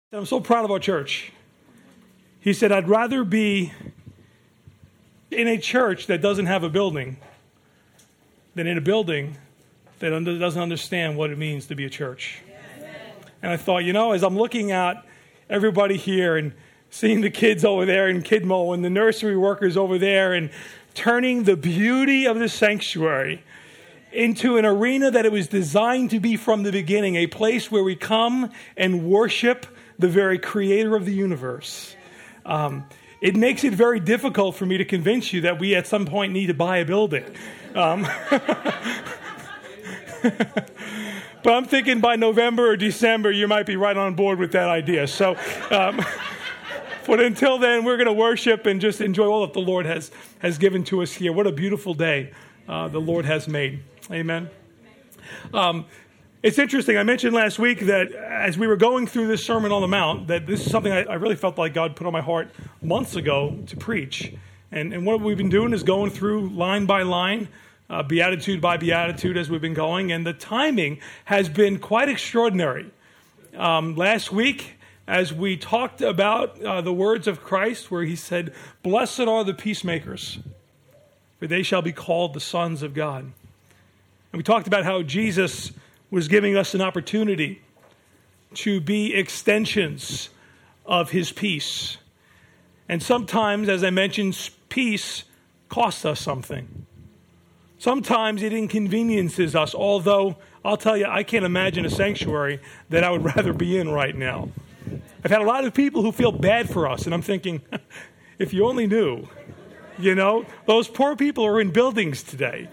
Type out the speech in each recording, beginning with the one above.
I'm so proud of our church. He said, I'd rather be in a church that doesn't have a building than in a building that doesn't understand what it means to be a church. Amen. And I thought, as I'm looking at everybody here and seeing the kids over there in Kidmo and the nursery workers over there and turning the beauty of the sanctuary into an arena that it was designed to be from the beginning, a place where we come and worship the very creator of the universe. It makes it very difficult for me to convince you that we at some point need to buy a building. But I'm thinking by November or December, you might be right on board with that idea. So, but until then, we're going to worship and just enjoy all that the Lord has given to us here. What a beautiful day the Lord has made. Amen. It's interesting. I mentioned last week that as we were going through this Sermon on the Mount, that this is something I really felt like God put on my heart months ago to preach. And what we've been doing is going through line by line, beatitude by beatitude as we've been going. And the timing has been quite extraordinary. Last week, as we talked about the words of Christ, where he said, "Blessed are the peacemakers, for they shall be called the sons of God." And we talked about how Jesus was giving us an opportunity to be extensions of his peace. And sometimes, as I mentioned, peace costs us something. Sometimes it inconveniences us, although I'll tell you, I can't imagine a sanctuary that I would rather be in right now. I've had a lot of people who feel bad for us, and I'm thinking, if you only knew, those poor people are in buildings today.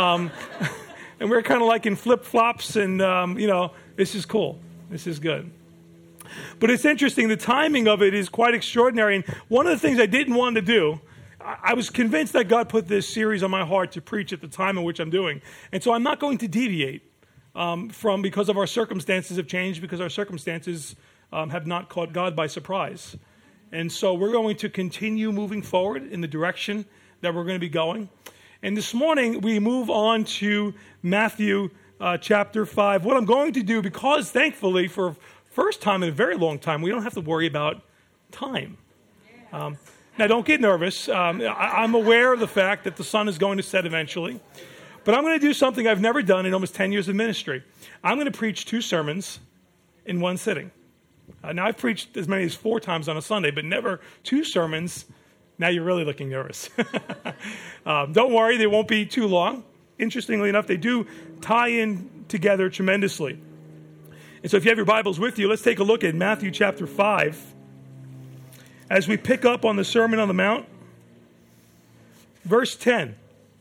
And we're kind of like in flip-flops and, this is cool. This is good. But it's interesting. The timing of it is quite extraordinary. And one of the things I didn't want to do, I was convinced that God put this series on my heart to preach at the time in which I'm doing. And so I'm not going to deviate because of our circumstances have changed, because our circumstances have not caught God by surprise. And so we're going to continue moving forward in the direction that we're going to be going. And this morning, we move on to Matthew chapter 5. What I'm going to do, because thankfully, for first time in a very long time, we don't have to worry about time. Now, don't get nervous. I'm aware of the fact that the sun is going to set eventually. But I'm going to do something I've never done in almost 10 years of ministry. I'm going to preach 2 sermons in one sitting. Now, I've preached as many as 4 times on a Sunday, but never 2 sermons. Now you're really looking nervous. Don't worry, they won't be too long. Interestingly enough, they do tie in together tremendously. And so if you have your Bibles with you, let's take a look at Matthew chapter 5. As we pick up on the Sermon on the Mount, verse 10,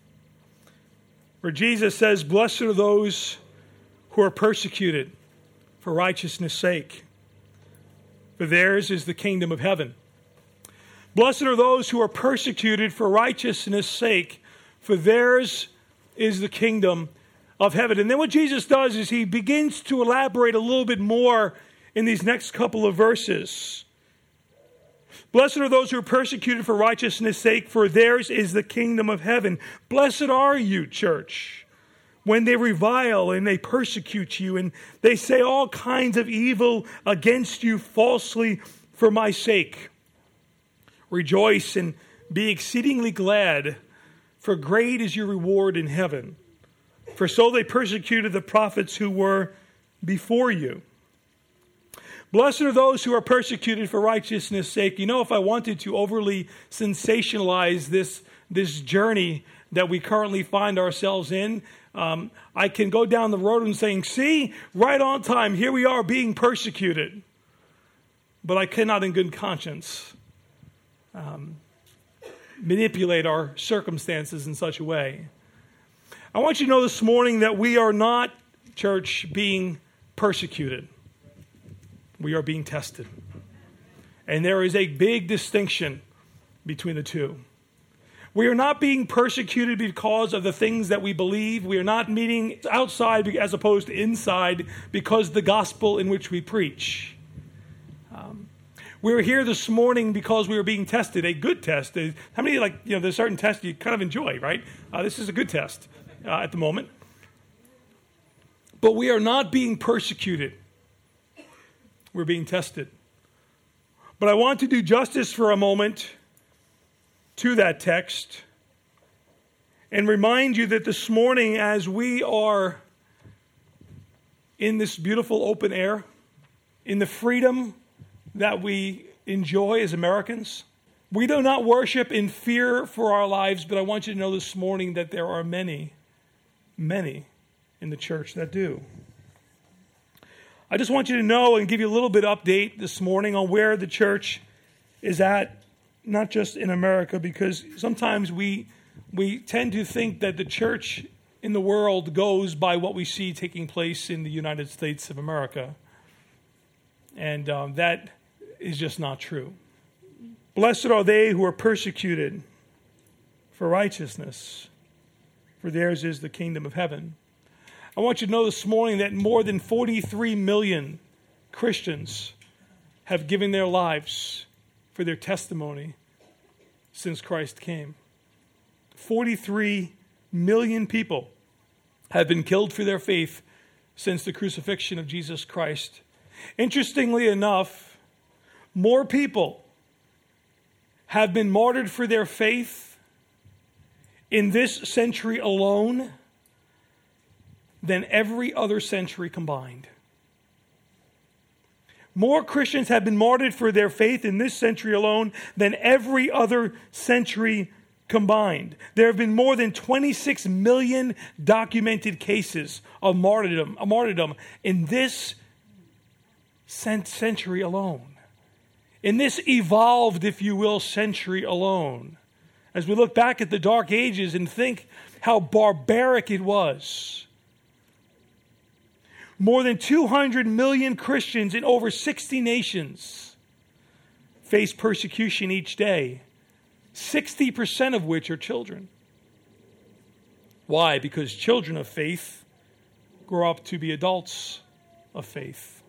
where Jesus says, "Blessed are those who are persecuted for righteousness' sake, for theirs is the kingdom of heaven. Blessed are those who are persecuted for righteousness' sake, for theirs is the kingdom of heaven." And then what Jesus does is he begins to elaborate a little bit more in these next couple of verses. Blessed are those who are persecuted for righteousness' sake, for theirs is the kingdom of heaven. Blessed are you, church, when they revile and they persecute you and they say all kinds of evil against you falsely for my sake. Rejoice and be exceedingly glad, for great is your reward in heaven. For so they persecuted the prophets who were before you. Blessed are those who are persecuted for righteousness' sake. If I wanted to overly sensationalize this journey that we currently find ourselves in, I can go down the road and saying, see, right on time, here we are being persecuted. But I cannot in good conscience manipulate our circumstances in such a way. I want you to know this morning that we are not, church, being persecuted. We are being tested. And there is a big distinction between the two. We are not being persecuted because of the things that we believe. We are not meeting outside as opposed to inside because of the gospel in which we preach. We're here this morning because we were being tested, a good test. How many, there's certain tests you kind of enjoy, right? This is a good test at the moment. But we are not being persecuted. We're being tested. But I want to do justice for a moment to that text and remind you that this morning, as we are in this beautiful open air, in the freedom that we enjoy as Americans, we do not worship in fear for our lives, but I want you to know this morning that there are many, many in the church that do. I just want you to know and give you a little bit of update this morning on where the church is at, not just in America, because sometimes we tend to think that the church in the world goes by what we see taking place in the United States of America. And that is just not true. Blessed are they who are persecuted for righteousness, for theirs is the kingdom of heaven. I want you to know this morning that more than 43 million Christians have given their lives for their testimony since Christ came. 43 million people have been killed for their faith since the crucifixion of Jesus Christ. Interestingly enough, more people have been martyred for their faith in this century alone than every other century combined. More Christians have been martyred for their faith in this century alone than every other century combined. There have been more than 26 million documented cases of martyrdom in this century alone. In this evolved, if you will, century alone. As we look back at the Dark Ages and think how barbaric it was. More than 200 million Christians in over 60 nations face persecution each day, 60% of which are children. Why? Because children of faith grow up to be adults of faith.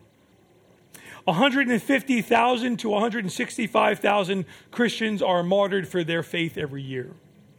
150,000 to 165,000 Christians are martyred for their faith every year.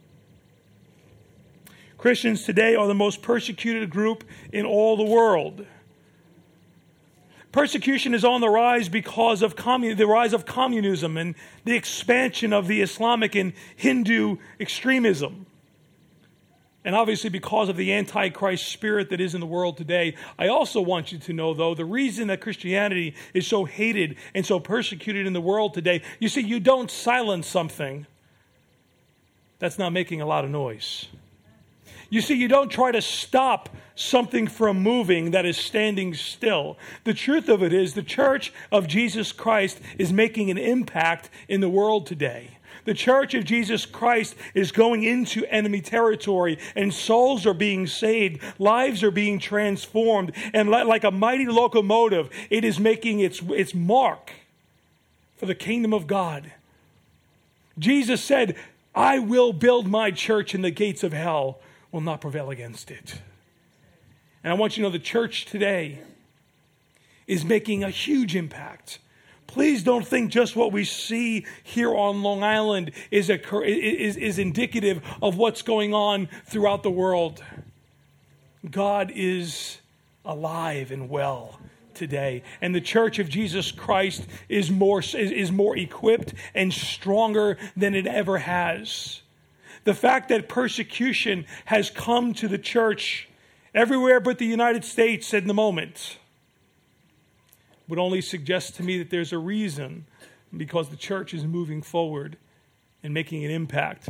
Christians today are the most persecuted group in all the world. Persecution is on the rise because of the rise of communism and the expansion of the Islamic and Hindu extremism. And obviously because of the Antichrist spirit that is in the world today. I also want you to know, though, the reason that Christianity is so hated and so persecuted in the world today, you see, you don't silence something that's not making a lot of noise. You see, you don't try to stop something from moving that is standing still. The truth of it is the Church of Jesus Christ is making an impact in the world today. The Church of Jesus Christ is going into enemy territory, and souls are being saved, lives are being transformed, and like a mighty locomotive, it is making its mark for the kingdom of God. Jesus said, "I will build my church, and the gates of hell will not prevail against it." And I want you to know the church today is making a huge impact. Please don't think just what we see here on Long Island is indicative of what's going on throughout the world. God is alive and well today, and the Church of Jesus Christ is more equipped and stronger than it ever has. The fact that persecution has come to the church everywhere but the United States at the moment would only suggest to me that there's a reason, because the church is moving forward and making an impact.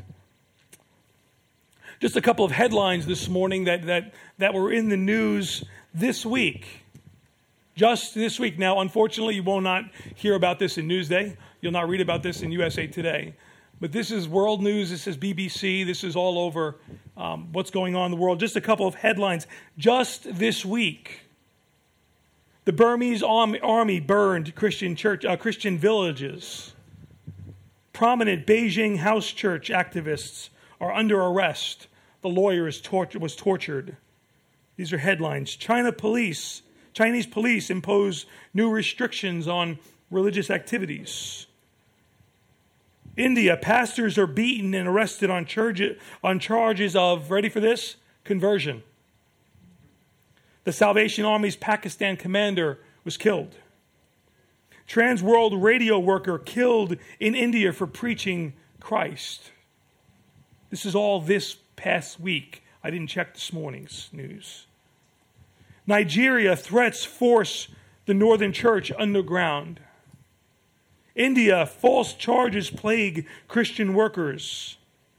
Just a couple of headlines this morning that were in the news this week. Just this week. Now, unfortunately, you will not hear about this in Newsday. You'll not read about this in USA Today. But this is world news. This is BBC. This is all over what's going on in the world. Just a couple of headlines. Just this week, the Burmese army burned Christian villages. Prominent Beijing house church activists are under arrest. The lawyer was tortured. These are headlines. Chinese police impose new restrictions on religious activities. India, pastors are beaten and arrested on charges of, ready for this, conversion. The Salvation Army's Pakistan commander was killed. Trans World Radio worker killed in India for preaching Christ. This is all this past week. I didn't check this morning's news. Nigeria threats force the Northern Church underground. India, false charges plague Christian workers.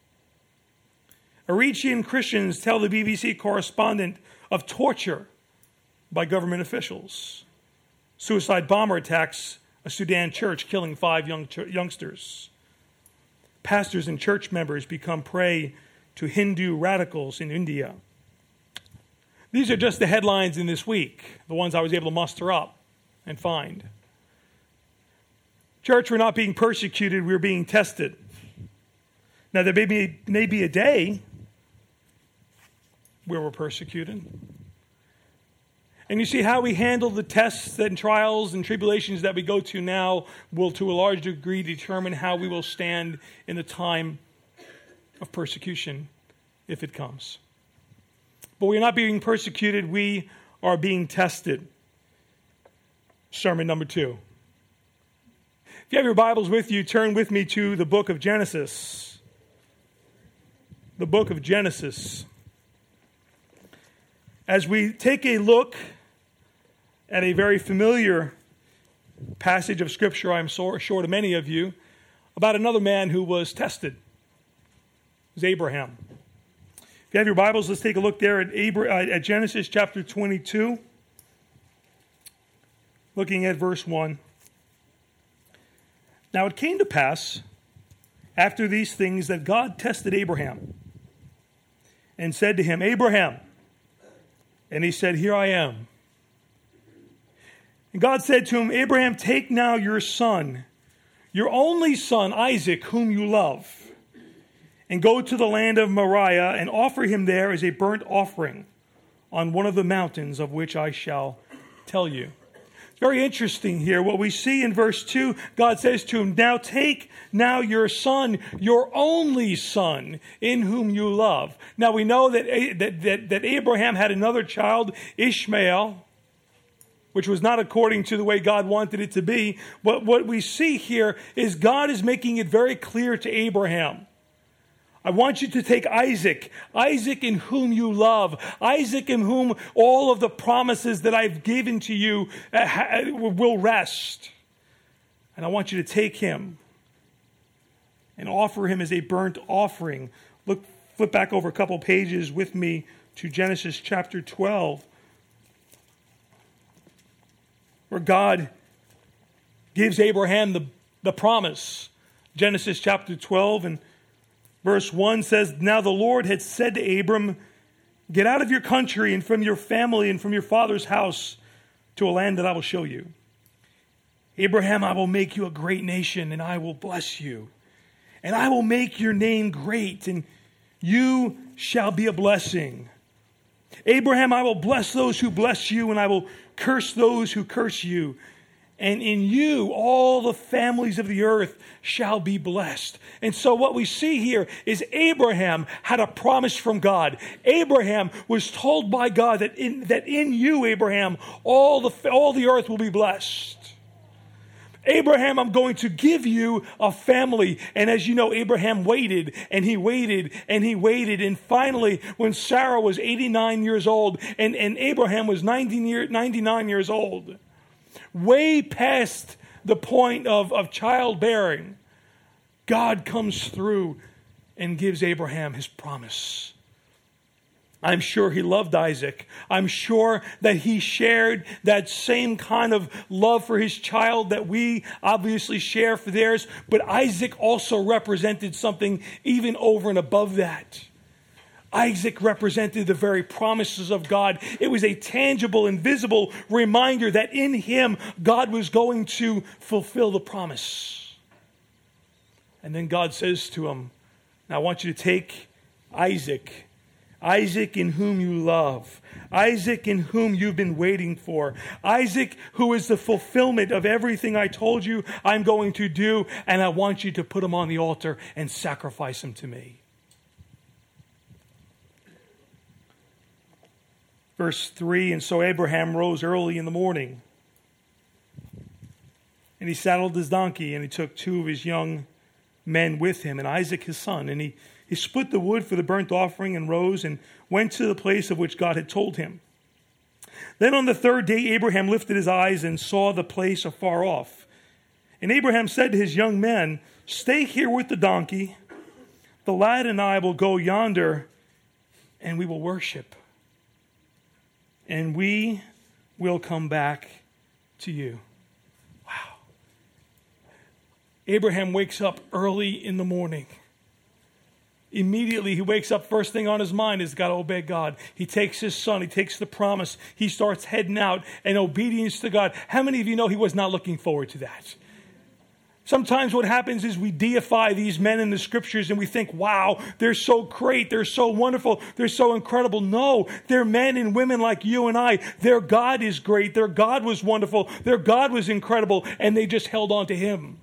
Eritrean Christians tell the BBC correspondent of torture by government officials. Suicide bomber attacks a Sudan church, killing 5 youngsters. Pastors and church members become prey to Hindu radicals in India. These are just the headlines in this week, the ones I was able to muster up and find. Church, we're not being persecuted, we're being tested. Now, there may be a day where we're persecuted. And you see how we handle the tests and trials and tribulations that we go to now will, to a large degree, determine how we will stand in the time of persecution, if it comes. But we're not being persecuted, we are being tested. Sermon number 2. If you have your Bibles with you, turn with me to the book of Genesis. The book of Genesis. As we take a look at a very familiar passage of Scripture, I'm sure to many of you, about another man who was tested. It was Abraham. If you have your Bibles, let's take a look there at Genesis chapter 22, looking at verse 1. Now it came to pass, after these things, that God tested Abraham and said to him, Abraham. And he said, Here I am. And God said to him, Abraham, take now your son, your only son, Isaac, whom you love, and go to the land of Moriah and offer him there as a burnt offering on one of the mountains of which I shall tell you. It's very interesting here. What we see in verse 2, God says to him, now take now your son, your only son, in whom you love. Now we know that Abraham had another child, Ishmael, which was not according to the way God wanted it to be. But what we see here is God is making it very clear to Abraham. I want you to take Isaac, Isaac in whom you love, Isaac in whom all of the promises that I've given to you will rest. And I want you to take him and offer him as a burnt offering. Flip back over a couple pages with me to Genesis chapter 12, where God gives Abraham the promise. Genesis chapter 12 and verse 1 says, Now the Lord had said to Abram, Get out of your country and from your family and from your father's house to a land that I will show you. Abraham, I will make you a great nation, and I will bless you. And I will make your name great, and you shall be a blessing. Abraham, I will bless those who bless you, and I will curse those who curse you. And in you, all the families of the earth shall be blessed. And so what we see here is Abraham had a promise from God. Abraham was told by God that in you, Abraham, all the earth will be blessed. Abraham, I'm going to give you a family. And as you know, Abraham waited, and he waited, and he waited. And finally, when Sarah was 89 years old, and Abraham was 99 years old, way past the point of childbearing, God comes through and gives Abraham his promise. I'm sure he loved Isaac. I'm sure that he shared that same kind of love for his child that we obviously share for theirs. But Isaac also represented something even over and above that. Isaac represented the very promises of God. It was a tangible and visible reminder that in him, God was going to fulfill the promise. And then God says to him, now I want you to take Isaac, Isaac in whom you love, Isaac in whom you've been waiting for, Isaac who is the fulfillment of everything I told you I'm going to do, and I want you to put him on the altar and sacrifice him to me. Verse 3, and so Abraham rose early in the morning And he saddled his donkey, and he took 2 of his young men with him, and Isaac his son. And he split the wood for the burnt offering and rose and went to the place of which God had told him. Then on the 3rd day, Abraham lifted his eyes and saw the place afar off. And Abraham said to his young men, "Stay here with the donkey. The lad and I will go yonder, and we will worship. And we will come back to you." Wow. Abraham wakes up early in the morning. Immediately he wakes up, first thing on his mind is got to obey God. He takes his son, he takes the promise, he starts heading out in obedience to God. How many of you know he was not looking forward to that? Sometimes what happens is we deify these men in the scriptures and we think, wow, they're so great, they're so wonderful, they're so incredible. No, they're men and women like you and I. Their God is great, their God was wonderful, their God was incredible, and they just held on to him.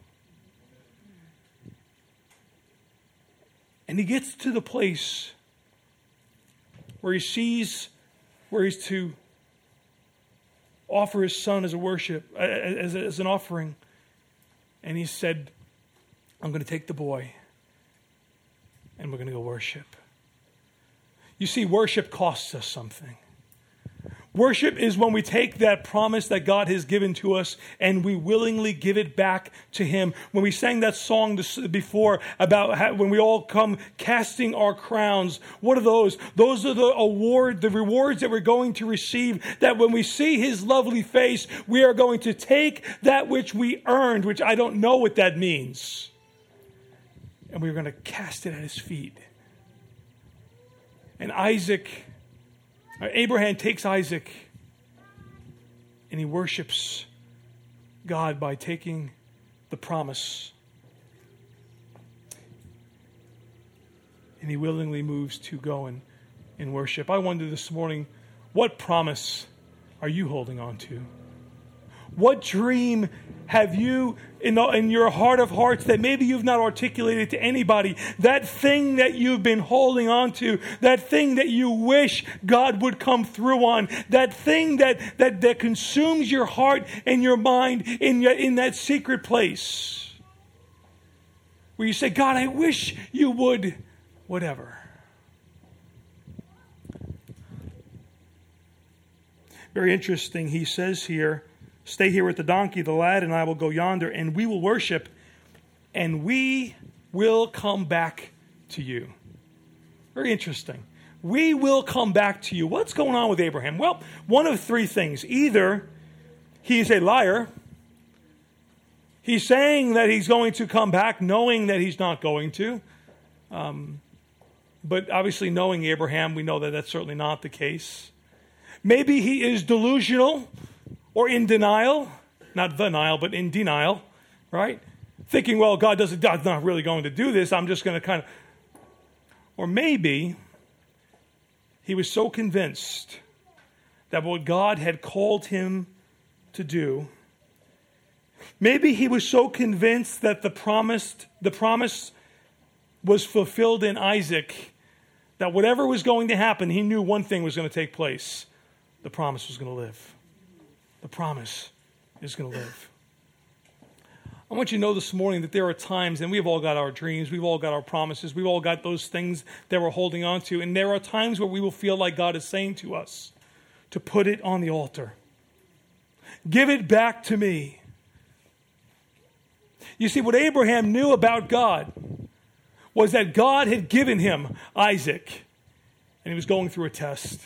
And he gets to the place where he sees where he's to offer his son as a worship, as an offering. And he said, "I'm going to take the boy and we're going to go worship." You see, worship costs us something. Worship is when we take that promise that God has given to us and we willingly give it back to him. When we sang that song before about how, when we all come casting our crowns, what are those? Those are the rewards that we're going to receive, that when we see his lovely face, we are going to take that which we earned, which I don't know what that means, and we're going to cast it at his feet. And Abraham takes Isaac and he worships God by taking the promise. And he willingly moves to go and worship. I wonder this morning, what promise are you holding on to? What dream have you in your heart of hearts that maybe you've not articulated to anybody? That thing that you've been holding on to, that thing that you wish God would come through on, that thing that consumes your heart and your mind in that secret place where you say, "God, I wish you would," whatever. Very interesting. He says here, "Stay here with the donkey, the lad and I will go yonder, and we will worship, and we will come back to you." Very interesting. We will come back to you. What's going on with Abraham? Well, one of 3 things. Either he's a liar. He's saying that he's going to come back, knowing that he's not going to. But obviously, knowing Abraham, we know that that's certainly not the case. Maybe he is delusional, or in denial, not denial, but in denial, right? Thinking, well, God's not really going to do this. I'm just going to kind of... Or maybe he was so convinced that what God had called him to do, maybe he was so convinced that the promise was fulfilled in Isaac, that whatever was going to happen, he knew one thing was going to take place. The promise was going to live. The promise is going to live. I want you to know this morning that there are times, and we've all got our dreams, we've all got our promises, we've all got those things that we're holding on to, and there are times where we will feel like God is saying to us to put it on the altar. Give it back to me. You see, what Abraham knew about God was that God had given him Isaac, and he was going through a test.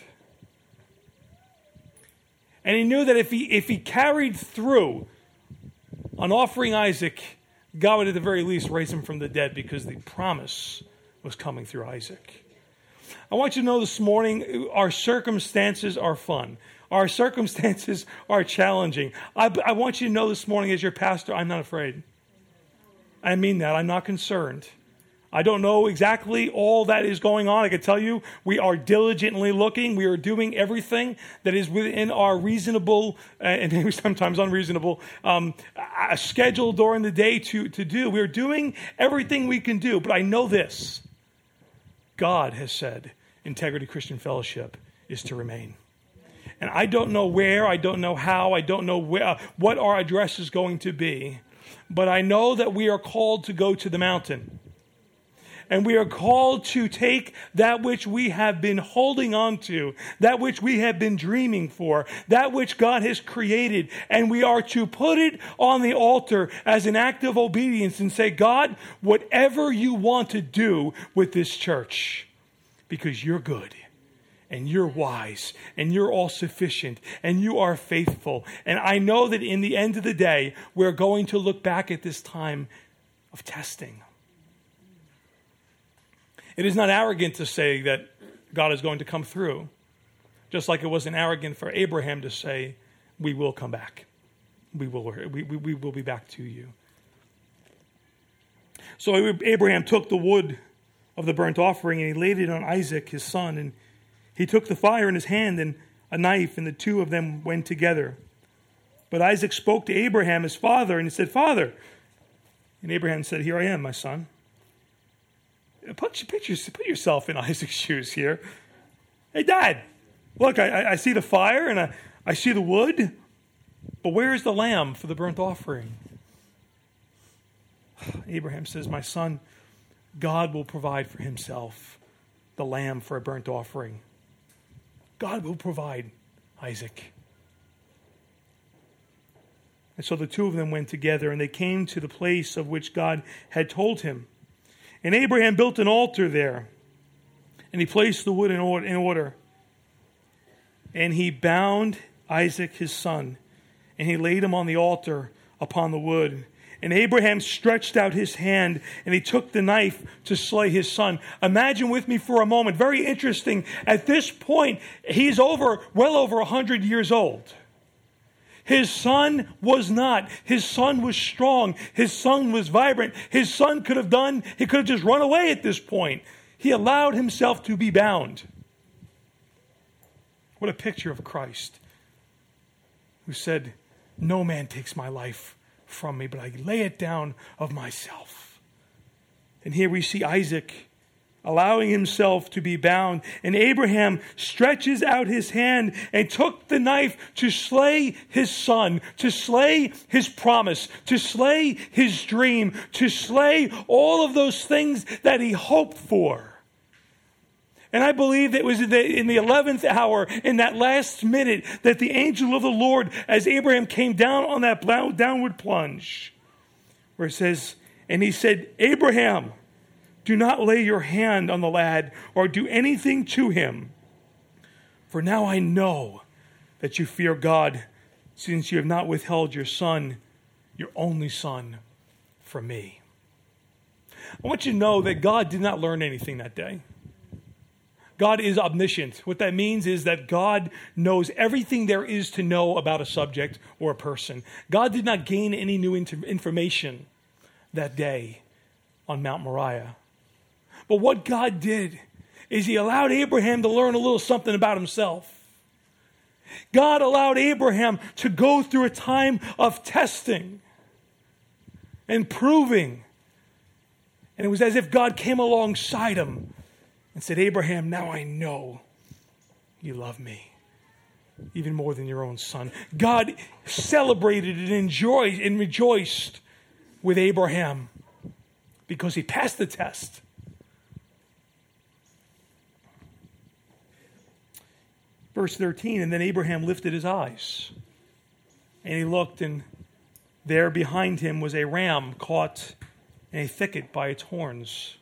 And he knew that if he carried through on offering Isaac, God would at the very least raise him from the dead, because the promise was coming through Isaac. I want you to know this morning, our circumstances are fun. Our circumstances are challenging. I want you to know this morning, as your pastor, I'm not afraid. I mean that. I'm not concerned. I don't know exactly all that is going on. I can tell you we are diligently looking. We are doing everything that is within our reasonable, and sometimes unreasonable, schedule during the day to do. We're doing everything we can do. But I know this. God has said Integrity Christian Fellowship is to remain. And I don't know where, I don't know how, I don't know what our address is going to be. But I know that we are called to go to the mountain. And we are called to take that which we have been holding on to, that which we have been dreaming for, that which God has created, and we are to put it on the altar as an act of obedience and say, God, whatever you want to do with this church, because you're good, and you're wise, and you're all sufficient, and you are faithful. And I know that in the end of the day, we're going to look back at this time of testing. It is not arrogant to say that God is going to come through, just like it wasn't arrogant for Abraham to say, we will come back. We will be back to you. So Abraham took the wood of the burnt offering and he laid it on Isaac, his son, and he took the fire in his hand and a knife, and the two of them went together. But Isaac spoke to Abraham, his father, and he said, Father. And Abraham said, Here I am, my son. Put yourself in Isaac's shoes here. Hey, Dad, look, I see the fire and I see the wood, but where is the lamb for the burnt offering? Abraham says, my son, God will provide for himself the lamb for a burnt offering. God will provide, Isaac. And so the two of them went together, and they came to the place of which God had told him. And Abraham built an altar there, and he placed the wood in order. And he bound Isaac his son, and he laid him on the altar upon the wood. And Abraham stretched out his hand, and he took the knife to slay his son. Imagine with me for a moment, very interesting. At this point, he's well over 100 years old. His son was not. His son was strong. His son was vibrant. His son could have just run away at this point. He allowed himself to be bound. What a picture of Christ, who said, no man takes my life from me, but I lay it down of myself. And here we see Isaac allowing himself to be bound. And Abraham stretches out his hand and took the knife to slay his son, to slay his promise, to slay his dream, to slay all of those things that he hoped for. And I believe that it was in the 11th hour, in that last minute, that the angel of the Lord, as Abraham came down on that downward plunge, where it says, and he said, Abraham, do not lay your hand on the lad or do anything to him. For now I know that you fear God, since you have not withheld your son, your only son, from me. I want you to know that God did not learn anything that day. God is omniscient. What that means is that God knows everything there is to know about a subject or a person. God did not gain any new information that day on Mount Moriah. But what God did is he allowed Abraham to learn a little something about himself. God allowed Abraham to go through a time of testing and proving. And it was as if God came alongside him and said, Abraham, now I know you love me even more than your own son. God celebrated and enjoyed and rejoiced with Abraham because he passed the test. Verse 13, and then Abraham lifted his eyes, and he looked, and there behind him was a ram caught in a thicket by its horns.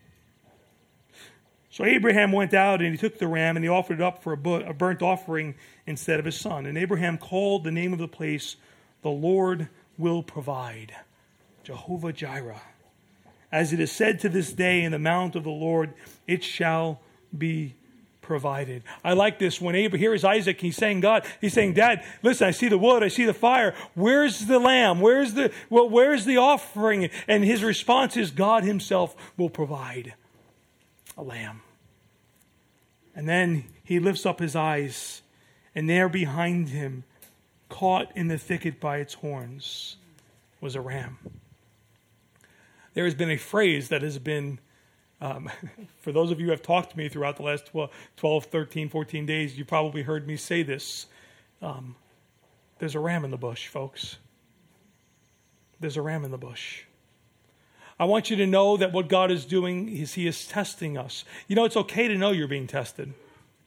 So Abraham went out, and he took the ram, and he offered it up for a burnt offering instead of his son. And Abraham called the name of the place, the Lord will provide, Jehovah Jireh. As it is said to this day, in the mount of the Lord, it shall be provided. I like this. When here is Isaac, he's saying, Dad, listen, I see the wood, I see the fire. Where's the lamb? Where's the offering? And his response is, God himself will provide a lamb. And then he lifts up his eyes, and there behind him, caught in the thicket by its horns, was a ram. There has been a phrase that has been for those of you who have talked to me throughout the last 12, 13, 14 days, you probably heard me say this. There's a ram in the bush, folks. there's a ram in the bush. I want you to know that what God is doing is He is testing us. You know, it's okay to know you're being tested.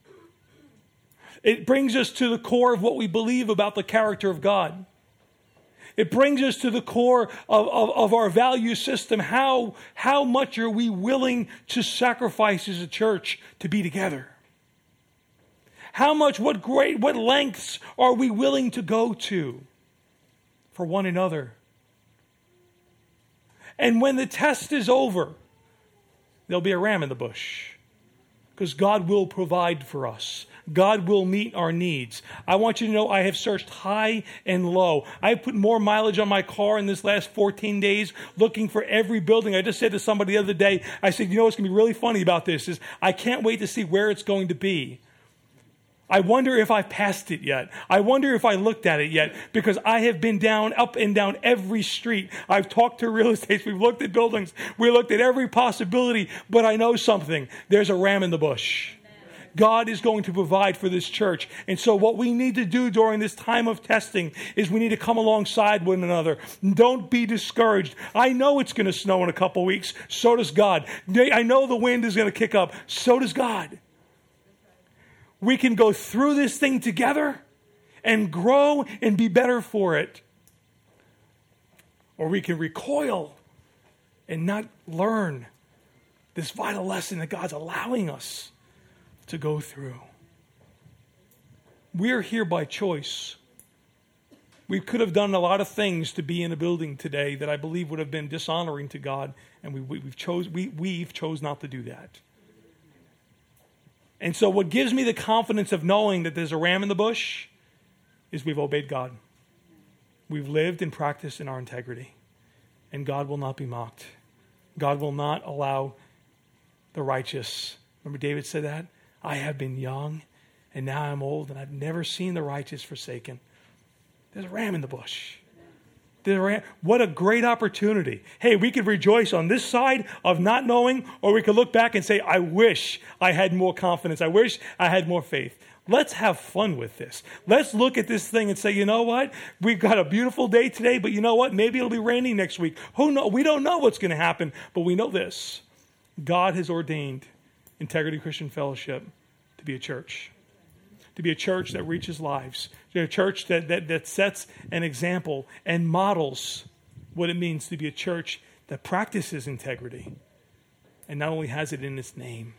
It brings us to the core of what we believe about the character of God. It brings us to the core of our value system. How much are we willing to sacrifice as a church to be together? What lengths are we willing to go to for one another? And when the test is over, there'll be a ram in the bush, because God will provide for us. God will meet our needs. I want you to know I have searched high and low. I've put more mileage on my car in this last 14 days looking for every building. I just said to somebody the other day, I said, you know what's going to be really funny about this is I can't wait to see where it's going to be. I wonder if I've passed it yet. I wonder if I looked at it yet, because I have been up and down every street. I've talked to real estate. We've looked at buildings. We looked at every possibility, but I know something. There's a ram in the bush. God is going to provide for this church. And so what we need to do during this time of testing is we need to come alongside one another. Don't be discouraged. I know it's going to snow in a couple weeks. So does God. I know the wind is going to kick up. So does God. We can go through this thing together and grow and be better for it. Or we can recoil and not learn this vital lesson that God's allowing us to go through. We're here by choice. We could have done a lot of things to be in a building today that I believe would have been dishonoring to God, and we've chose not to do that. And so what gives me the confidence of knowing that there's a ram in the bush is we've obeyed God. We've lived and practiced in our integrity, and God will not be mocked. God will not allow the righteous. Remember David said that? I have been young, and now I'm old, and I've never seen the righteous forsaken. There's a ram in the bush. What a great opportunity. Hey, we could rejoice on this side of not knowing, or we could look back and say, I wish I had more confidence. I wish I had more faith. Let's have fun with this. Let's look at this thing and say, you know what? We've got a beautiful day today, but you know what? Maybe it'll be raining next week. Who knows? We don't know what's going to happen, but we know this. God has ordained Integrity Christian Fellowship to be a church. To be a church that reaches lives. To be a church that sets an example and models what it means to be a church that practices integrity and not only has it in its name.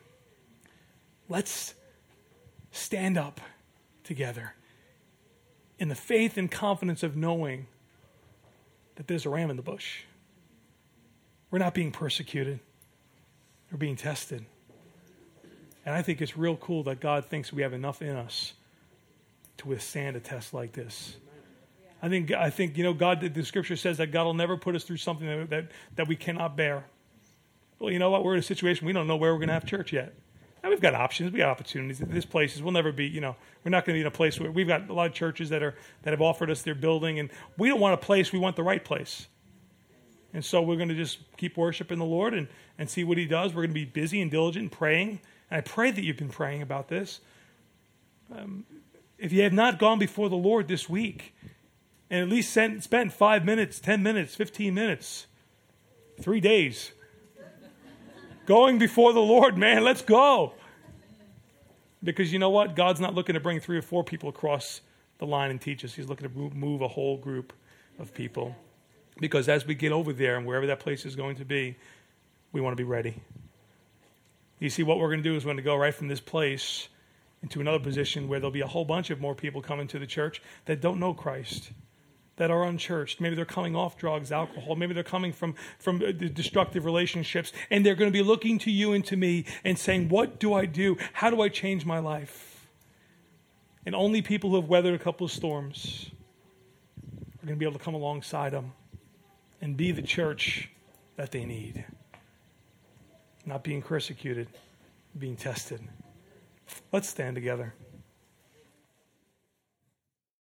Let's stand up together in the faith and confidence of knowing that there's a ram in the bush. We're not being persecuted. We're being tested. And I think it's real cool that God thinks we have enough in us to withstand a test like this. I think God, the scripture says that God will never put us through something that we cannot bear. Well, you know what? We're in a situation, we don't know where we're going to have church yet. Now, we've got options, we got opportunities. There's places, we'll never be, we're not going to be in a place where we've got a lot of churches that have offered us their building, and we don't want a place, we want the right place. And so we're going to just keep worshiping the Lord and see what He does. We're going to be busy and diligent and praying. And I pray that you've been praying about this. If you have not gone before the Lord this week, and at least spent 5 minutes, 10 minutes, 15 minutes, 3 days, going before the Lord, man, let's go. Because you know what? God's not looking to bring 3 or 4 people across the line and teach us. He's looking to move a whole group of people. Because as we get over there and wherever that place is going to be, we want to be ready. You see, what we're going to do is we're going to go right from this place into another position where there'll be a whole bunch of more people coming to the church that don't know Christ, that are unchurched. Maybe they're coming off drugs, alcohol. Maybe they're coming from destructive relationships, and they're going to be looking to you and to me and saying, what do I do? How do I change my life? And only people who have weathered a couple of storms are going to be able to come alongside them and be the church that they need. Not being persecuted, being tested. Let's stand together.